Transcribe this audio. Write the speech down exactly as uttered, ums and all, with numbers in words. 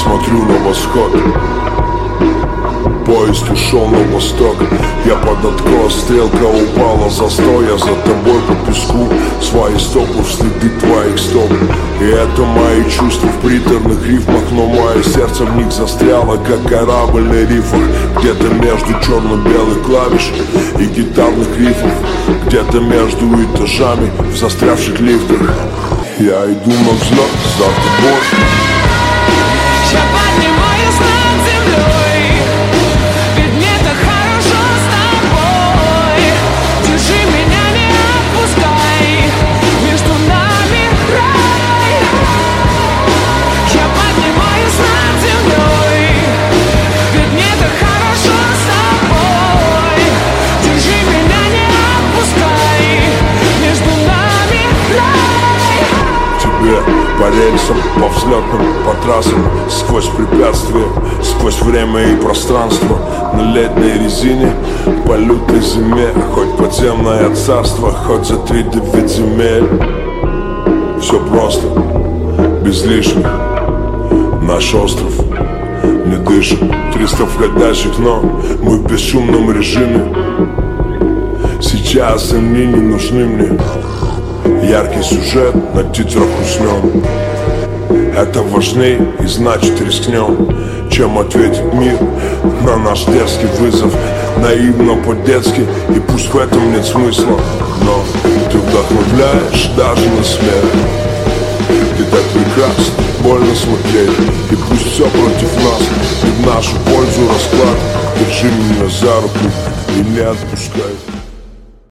смотрю на восход. Поезд ушел на восток, я под откос, стрелка упала, застой. Я за тобой по песку, свои стопы в следы твоих стоп. И это мои чувства в приторных рифмах, но мое сердце в них застряло, как корабль на рифах. Где-то между черно-белых клавиш и гитарных рифов, где-то между этажами в застрявших лифтах. Я иду на взлет за тобой. Я поднимаюсь над землей, ведь мне так хорошо с тобой. Держи меня, не отпускай, между нами рай. Я поднимаюсь над землей, ведь мне так хорошо с тобой. Держи меня, не отпускай, между нами рай. Тебе по рельсам, по взлетным, по трассам, сквозь препятствия, сквозь время и пространство. На летней резине, по лютой зиме, хоть подземное царство, хоть за три девять земель. Все просто, без лишних. Наш остров не дышит, триста входящих, но мы в бесшумном режиме. Сейчас они не нужны мне. Яркий сюжет на титрах уснем. Это важней и значит рискнем, чем ответит мир на наш дерзкий вызов. Наивно по-детски, и пусть в этом нет смысла, но ты вдохновляешь даже на смех. Ты так прекрасно, больно смотреть, и пусть все против нас, и в нашу пользу расклад. Держи меня за руку и не отпускай.